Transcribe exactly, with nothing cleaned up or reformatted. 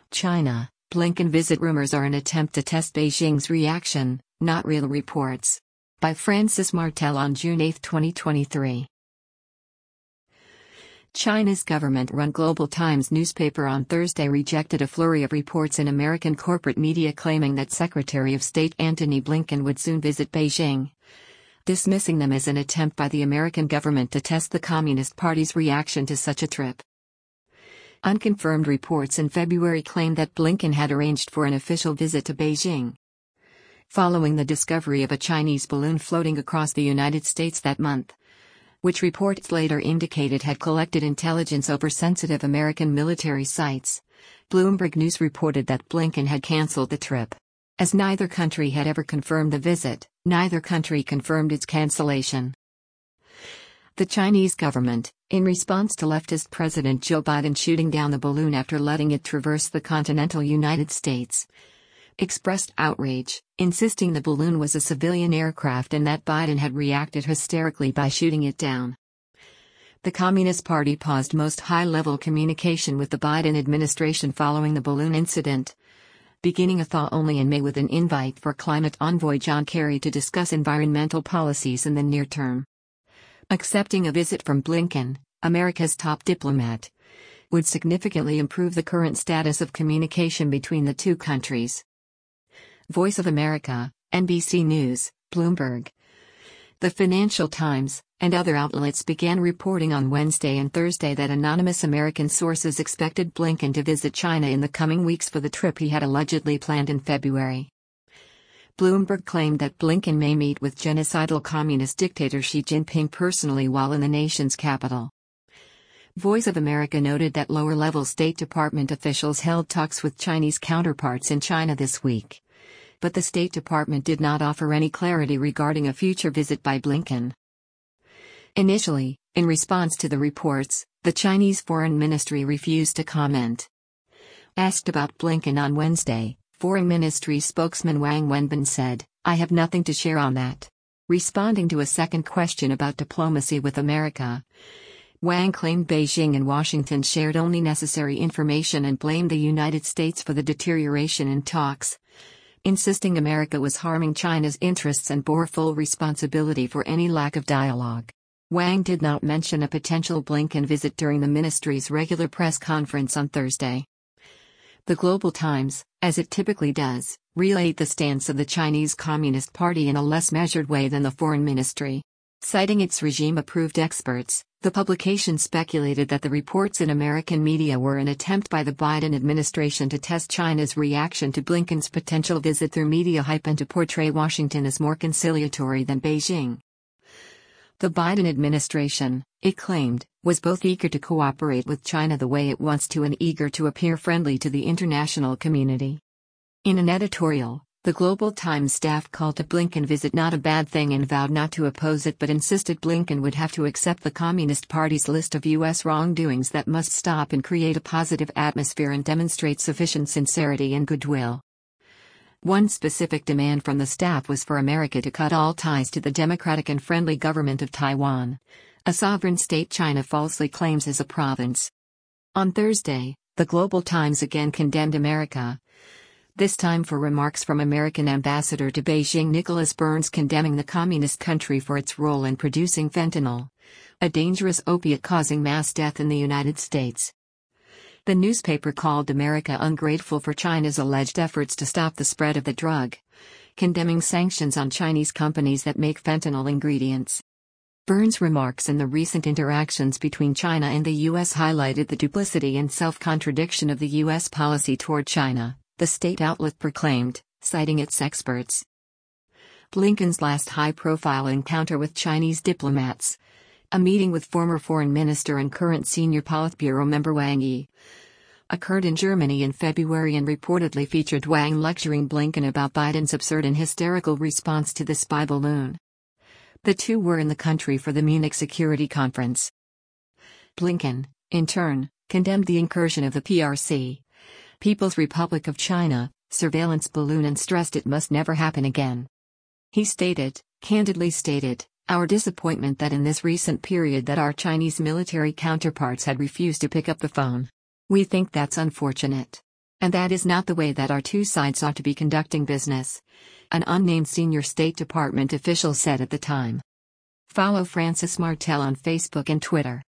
China, Blinken visit rumors are an attempt to test Beijing's reaction, not real reports. By Francis Martel on June eighth, twenty twenty-three. China's government-run Global Times newspaper on Thursday rejected a flurry of reports in American corporate media claiming that Secretary of State Antony Blinken would soon visit Beijing, dismissing them as an attempt by the American government to test the Communist Party's reaction to such a trip. Unconfirmed reports in February claimed that Blinken had arranged for an official visit to Beijing, following the discovery of a Chinese balloon floating across the United States that month, which reports later indicated had collected intelligence over sensitive American military sites. Bloomberg News reported that Blinken had canceled the trip. As neither country had ever confirmed the visit, neither country confirmed its cancellation. The Chinese government, in response to leftist President Joe Biden shooting down the balloon after letting it traverse the continental United States, expressed outrage, insisting the balloon was a civilian aircraft and that Biden had reacted hysterically by shooting it down. The Communist Party paused most high-level communication with the Biden administration following the balloon incident, beginning a thaw only in May with an invite for climate envoy John Kerry to discuss environmental policies in the near term. Accepting a visit from Blinken, America's top diplomat, would significantly improve the current status of communication between the two countries. Voice of America, N B C News, Bloomberg, The Financial Times, and other outlets began reporting on Wednesday and Thursday that anonymous American sources expected Blinken to visit China in the coming weeks for the trip he had allegedly planned in February. Bloomberg claimed that Blinken may meet with genocidal communist dictator Xi Jinping personally while in the nation's capital. Voice of America noted that lower-level State Department officials held talks with Chinese counterparts in China this week, but the State Department did not offer any clarity regarding a future visit by Blinken. Initially, in response to the reports, the Chinese Foreign Ministry refused to comment. Asked about Blinken on Wednesday, Foreign Ministry spokesman Wang Wenbin said, "I have nothing to share on that." Responding to a second question about diplomacy with America, Wang claimed Beijing and Washington shared only necessary information and blamed the United States for the deterioration in talks, insisting America was harming China's interests and bore full responsibility for any lack of dialogue. Wang did not mention a potential Blinken visit during the ministry's regular press conference on Thursday. The Global Times, as it typically does, relayed the stance of the Chinese Communist Party in a less measured way than the Foreign Ministry. Citing its regime-approved experts, the publication speculated that the reports in American media were an attempt by the Biden administration to test China's reaction to Blinken's potential visit through media hype and to portray Washington as more conciliatory than Beijing. The Biden administration, it claimed, was both eager to cooperate with China the way it wants to and eager to appear friendly to the international community. In an editorial, the Global Times staff called the Blinken visit not a bad thing and vowed not to oppose it but insisted Blinken would have to accept the Communist Party's list of U S wrongdoings that must stop and create a positive atmosphere and demonstrate sufficient sincerity and goodwill. One specific demand from the staff was for America to cut all ties to the democratic and friendly government of Taiwan, a sovereign state China falsely claims as a province. On Thursday, the Global Times again condemned America, this time for remarks from American ambassador to Beijing Nicholas Burns condemning the communist country for its role in producing fentanyl, a dangerous opiate causing mass death in the United States. The newspaper called America ungrateful for China's alleged efforts to stop the spread of the drug, condemning sanctions on Chinese companies that make fentanyl ingredients. Burns' remarks in the recent interactions between China and the U S highlighted the duplicity and self-contradiction of the U S policy toward China, the state outlet proclaimed, citing its experts. Blinken's last high-profile encounter with Chinese diplomats, a meeting with former Foreign Minister and current senior Politburo member Wang Yi, occurred in Germany in February and reportedly featured Wang lecturing Blinken about Biden's absurd and hysterical response to the spy balloon. The two were in the country for the Munich Security Conference. Blinken, in turn, condemned the incursion of the P R C, People's Republic of China, surveillance balloon and stressed it must never happen again. He stated, candidly stated, our disappointment that in this recent period that our Chinese military counterparts had refused to pick up the phone. We think that's unfortunate. And that is not the way that our two sides ought to be conducting business, an unnamed senior State Department official said at the time. Follow Francis Martel on Facebook and Twitter.